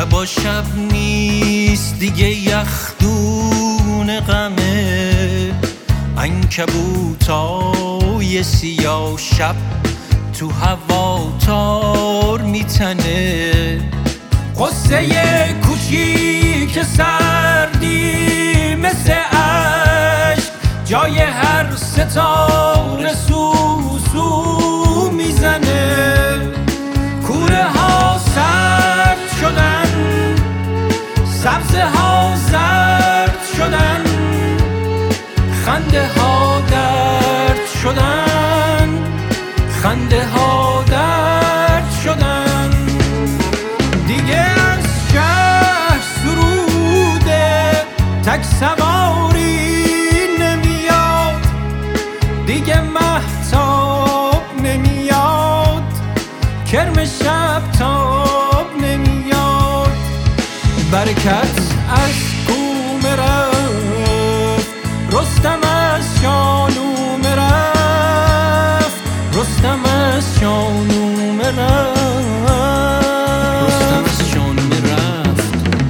شبا شب نیست دیگه یخدون غمه، عنکبوتای سیاه شب تو هوا تار میتنه. قصه کوچیک سردی مثل عشق جای هر ستاره سوسو میزنه. کوره ها سرد شدن، سبزه ها زرد شدن، خنده ها درد شدن، خنده ها درد شدن. دیگه از شهر سروده تک سواری نمیاد، دیگه مهتاب نمیاد، کرم شب تاب نمیاد. برکت از کوم رفت، رستم از شانوم رفت، رستم از شانوم رفت، رستم از شانوم رفت.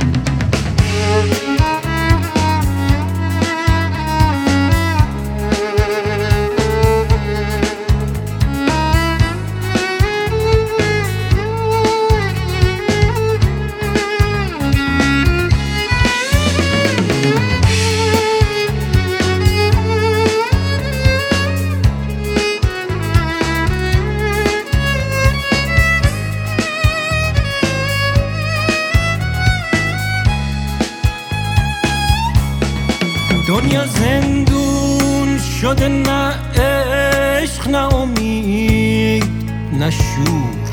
دنیا زندون شده، نه عشق نه امید نه شور،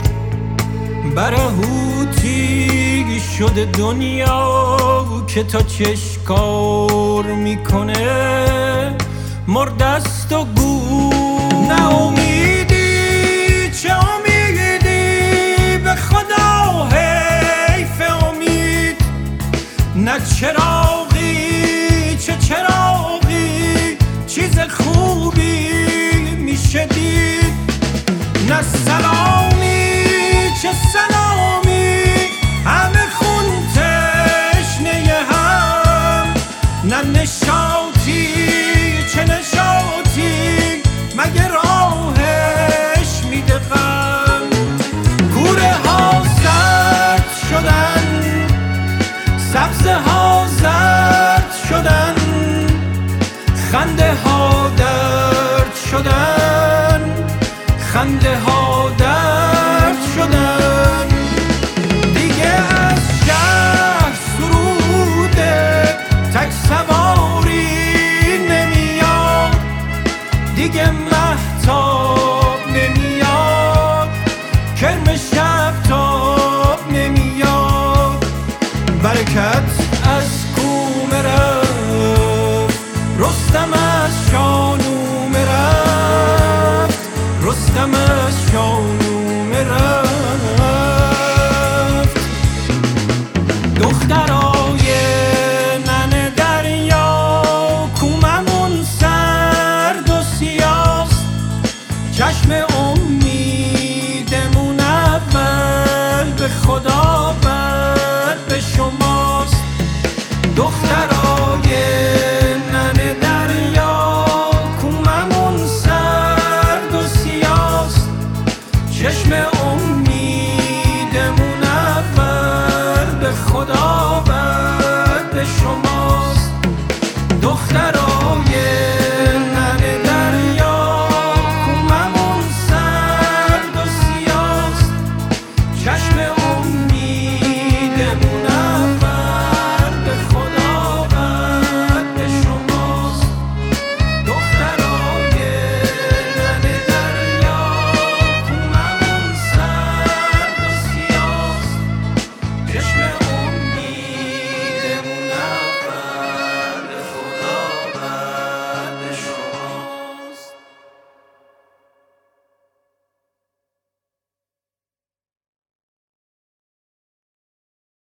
برهوتی شده دنیا که تا چشکار میکنه. مردست و گور نه امیدی، چه امیدی به خدا حیف امید. نه چراغی چه چراغی چیز خوبی میشه دید. نه سلامی چه سلامی همه خون تشنه هم. نه نشاطی چه نشاطی مگه راهش میده غم. کوره ها سرد شدن، سبزه ها زرد شدن، خنده ها درد شدن، خنده ها درد شدن. دیگه از شهر سروده تک سواری نمیاد، دیگه مهتاب نمیاد، کرم شب تاب نمیاد. برکت از کوم رفت، رستم از شانوم رفت، رستم از شانوم رفت. دخترای ننه دریا کوممون سرد و سیاست، چشم امیدمون اول به خدا بعد به شماست. دخترای ننه دریا کوممون سرد و سیاست، چشم